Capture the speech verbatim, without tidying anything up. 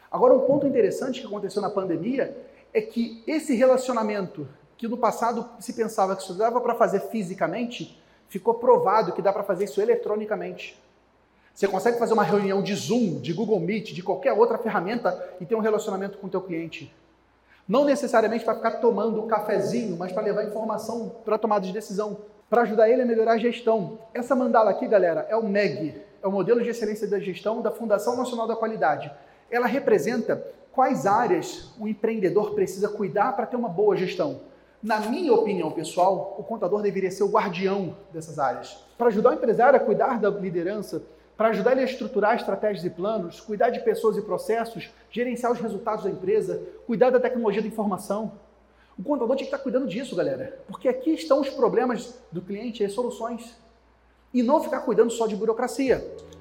Agora, um ponto interessante que aconteceu na pandemia é que esse relacionamento, que no passado se pensava que isso dava para fazer fisicamente, ficou provado que dá para fazer isso eletronicamente. Você consegue fazer uma reunião de Zoom, de Google Meet, de qualquer outra ferramenta e ter um relacionamento com o teu cliente. Não necessariamente para ficar tomando um cafezinho, mas para levar informação para tomada de decisão, para ajudar ele a melhorar a gestão. Essa mandala aqui, galera, é o M E G, é o Modelo de Excelência da Gestão da Fundação Nacional da Qualidade. Ela representa quais áreas o empreendedor precisa cuidar para ter uma boa gestão. Na minha opinião pessoal, o contador deveria ser o guardião dessas áreas. Para ajudar o empresário a cuidar da liderança, para ajudar ele a estruturar estratégias e planos, cuidar de pessoas e processos, gerenciar os resultados da empresa, cuidar da tecnologia da informação. O contador tinha que estar cuidando disso, galera, porque aqui estão os problemas do cliente e as soluções. E não ficar cuidando só de burocracia.